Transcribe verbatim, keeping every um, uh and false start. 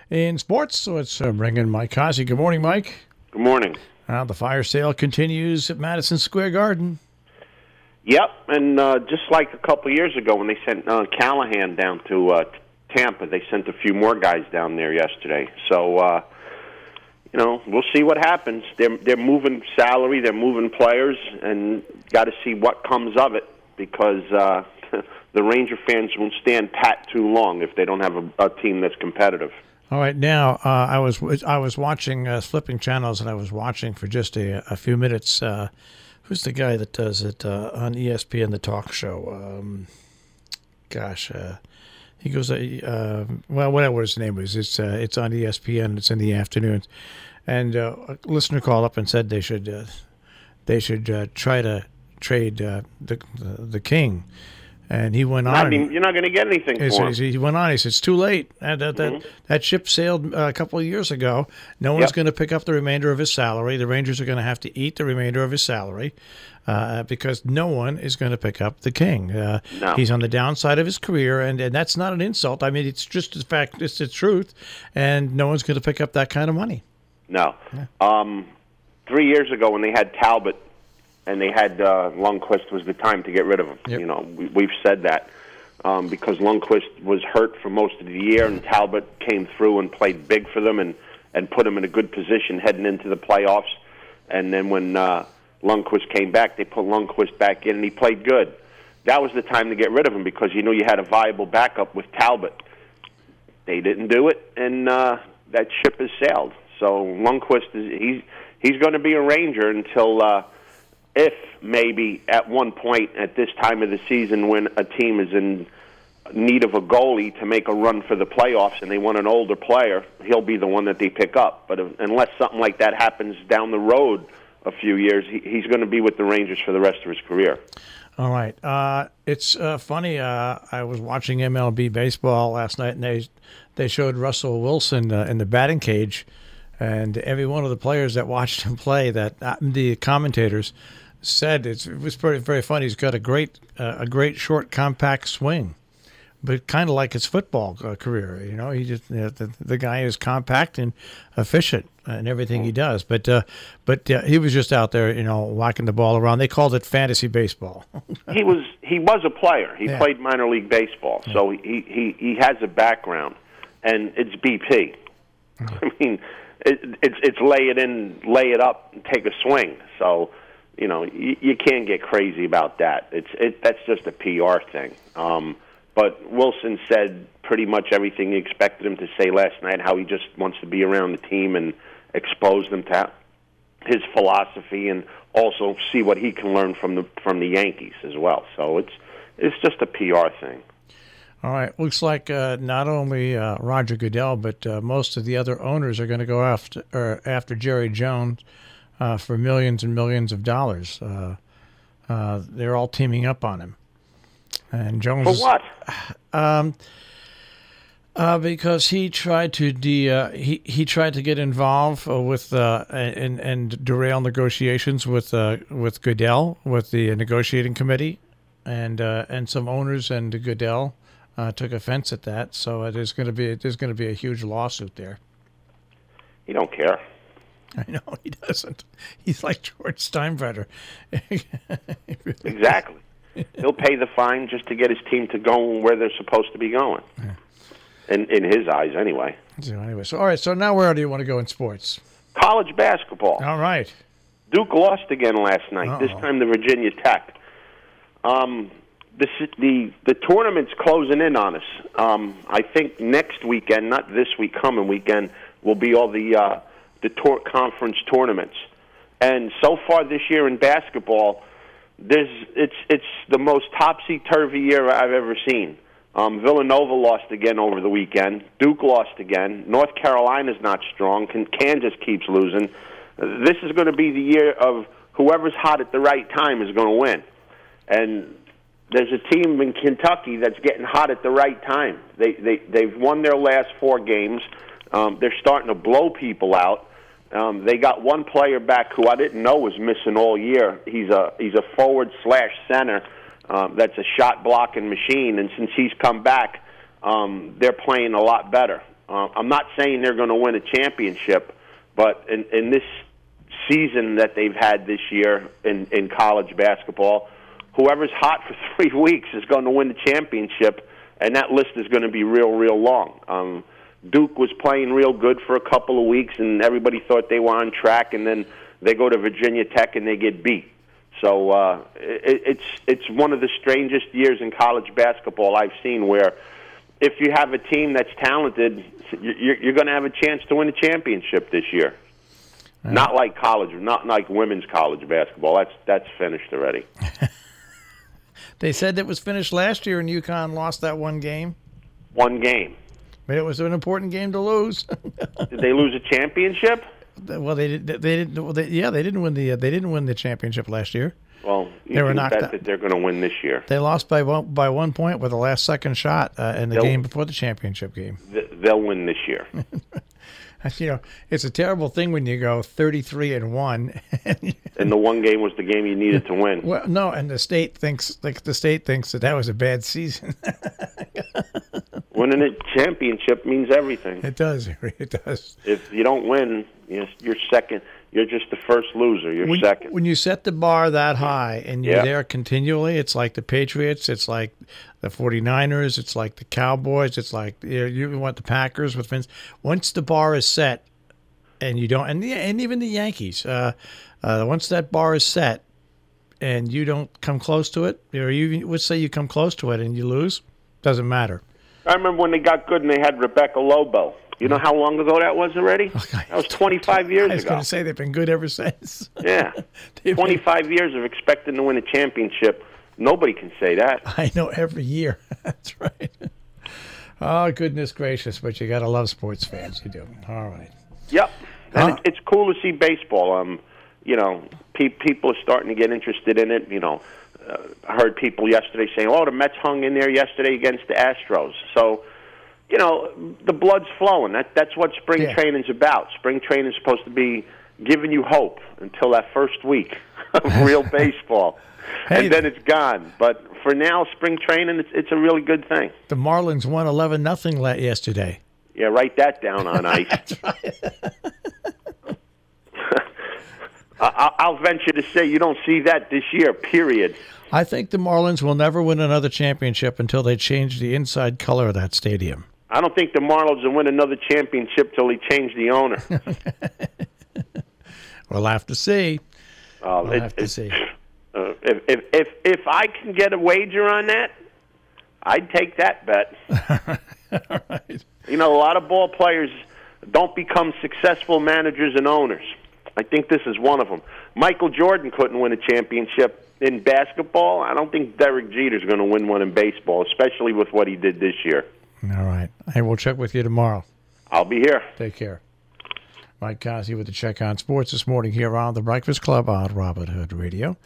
in sports. So let's uh, bring in Mike Haase. Good morning, Mike. Good morning. Uh, the fire sale continues at Madison Square Garden. Yep, and uh, just like a couple of years ago when they sent uh, Callahan down to uh, Tampa, they sent a few more guys down there yesterday. So, uh, you know, we'll see what happens. They're, they're moving salary, they're moving players, and got to see what comes of it because uh, the Ranger fans won't stand pat too long if they don't have a, a team that's competitive. All right, now uh, I was I was watching uh, flipping channels, and I was watching for just a, a few minutes. Uh, who's the guy that does it uh, on E S P N, the talk show? Um, gosh, uh, he goes. Uh, well, whatever his name is, it's uh, it's on E S P N. It's in the afternoons, and uh, a listener called up and said they should uh, they should uh, try to trade uh, the, the the king. And he went on. I mean, you're not going to get anything he, for him. He went on. He said, it's too late. And that, that, Mm-hmm. that ship sailed uh, a couple of years ago. No one's Yep. going to pick up the remainder of his salary. The Rangers are going to have to eat the remainder of his salary uh, because no one is going to pick up the king. Uh, No. He's on the downside of his career, and, and that's not an insult. I mean, it's just the fact, it's the truth, and no one's going to pick up that kind of money. No. Um, three years ago when they had Talbot and they had uh, Lundqvist was the time to get rid of him. Yep. You know, we, we've said that um, because Lundqvist was hurt for most of the year, and Talbot came through and played big for them and, and put them in a good position heading into the playoffs. And then when uh, Lundqvist came back, they put Lundqvist back in, and he played good. That was the time to get rid of him because you knew you had a viable backup with Talbot. They didn't do it, and uh, that ship has sailed. So Lundqvist is he's he's going to be a Ranger until. Uh, If maybe at one point at this time of the season when a team is in need of a goalie to make a run for the playoffs and they want an older player, he'll be the one that they pick up. But if, unless something like that happens down the road a few years, he, he's going to be with the Rangers for the rest of his career. All right. Uh, it's uh, funny. Uh, I was watching M L B baseball last night, and they they showed Russell Wilson uh, in the batting cage, and every one of the players that watched him play, that uh, the commentators said it's, it was very very funny. He's got a great uh, a great short compact swing, but kind of like his football uh, career. You know, he just you know, the the guy is compact and efficient in everything he does. But uh, but uh, he was just out there, you know, whacking the ball around. They called it fantasy baseball. he was he was a player. He Yeah. played minor league baseball, Yeah. so he, he he has a background, and it's B P. I mean, it, it's it's lay it in, lay it up, and take a swing. So. You know, you, you can't get crazy about that. It's it. That's just a P R thing. Um, but Wilson said pretty much everything he expected him to say last night. How he just wants to be around the team and expose them to his philosophy, and also see what he can learn from the from the Yankees as well. So it's it's just a P R thing. All right. Looks like uh, not only uh, Roger Goodell, but uh, most of the other owners are going to go after or after Jerry Jones. Uh, for millions and millions of dollars. Uh, uh, they're all teaming up on him. And Jones. For what? Um, uh, because he tried to de, uh, he he tried to get involved uh, with uh, and and derail negotiations with uh, with Goodell, with the negotiating committee, and uh, and some owners and Goodell uh, took offense at that. So uh, there's going to be there's going to be a huge lawsuit there. You don't care. I know he doesn't. He's like George Steinbrenner. Really exactly. He'll pay the fine just to get his team to go where they're supposed to be going. Yeah. In in his eyes, anyway. So anyway, so all right. So now, where do you want to go in sports? College basketball. All right. Duke lost again last night. Uh-oh. This time to Virginia Tech. Um, the the the tournament's closing in on us. Um, I think next weekend, not this week, coming weekend, will be all the. Uh, the tour, conference tournaments. And so far this year in basketball, there's, it's it's the most topsy-turvy year I've ever seen. Um, Villanova lost again over the weekend. Duke lost again. North Carolina's not strong. Kansas keeps losing. This is going to be the year of whoever's hot at the right time is going to win. And there's a team in Kentucky that's getting hot at the right time. They, they, they've won their last four games. Um, they're starting to blow people out. Um, they got one player back who I didn't know was missing all year. He's a he's a forward slash center um, that's a shot blocking machine. And since he's come back, um, they're playing a lot better. Uh, I'm not saying they're going to win a championship, but in, in this season that they've had this year in, in college basketball, whoever's hot for three weeks is going to win the championship, and that list is going to be real, real long. Um, Duke was playing real good for a couple of weeks, and everybody thought they were on track, and then they go to Virginia Tech and they get beat. So uh, it, it's it's one of the strangest years in college basketball I've seen, where if you have a team that's talented, you're, you're going to have a chance to win a championship this year. Yeah. Not like college, not like women's college basketball. That's that's finished already. They said that was finished last year, and UConn lost that one game. One game. But it was an important game to lose. Did they lose a championship? Well, they did. They didn't. Well, they, yeah, they didn't win the. Uh, they didn't win the championship last year. Well, you they were can knocked bet out. that they're going to win this year. They lost by one by one point with the last second shot uh, in the They'll, game before the championship game. They'll win this year. You know, it's a terrible thing when you go thirty-three and one, and the one game was the game you needed to win. Well, no, and the state thinks like the state thinks that that was a bad season. Winning a championship means everything. It does. It does. If you don't win, you're second. You're just the first loser. You're when, second. When you set the bar that high and you're yep. there continually, it's like the Patriots, it's like the forty-niners, it's like the Cowboys, it's like you, know, you want the Packers with Vince. Once the bar is set, and you don't, and the, and even the Yankees, uh, uh, once that bar is set, and you don't come close to it, or you would say you come close to it and you lose, doesn't matter. I remember when they got good and they had Rebecca Lobo. You know how long ago that was already? Okay. That was twenty-five years ago. I was ago. going to say they've been good ever since. Yeah. twenty-five been... years of expecting to win a championship. Nobody can say that. I know, every year. That's right. Oh, goodness gracious, but you got to love sports fans. You do. All right. Yep. And uh, it's cool to see baseball. Um, you know, pe- people are starting to get interested in it. You know, uh, I heard people yesterday saying, oh, the Mets hung in there yesterday against the Astros. So, you know, the blood's flowing. That That's what spring yeah. training's about. Spring training's supposed to be giving you hope until that first week of real baseball. Hey, and then it's gone. But for now, spring training, it's, it's a really good thing. The Marlins won eleven nothing yesterday. Yeah, write that down on ice. That's right. I'll venture to say you don't see that this year, period. I think the Marlins will never win another championship until they change the inside color of that stadium. I don't think the Marlins will win another championship till they change the owner. We'll have to see. Uh, we'll it, have to it, see. Uh, if, if if if I can get a wager on that, I'd take that bet. All right. You know, a lot of ball players don't become successful managers and owners. I think this is one of them. Michael Jordan couldn't win a championship in basketball. I don't think Derek Jeter's going to win one in baseball, especially with what he did this year. All right. Hey, we'll check with you tomorrow. I'll be here. Take care. Mike Cossie with the Check on Sports this morning here on The Breakfast Club on Robert Hood Radio.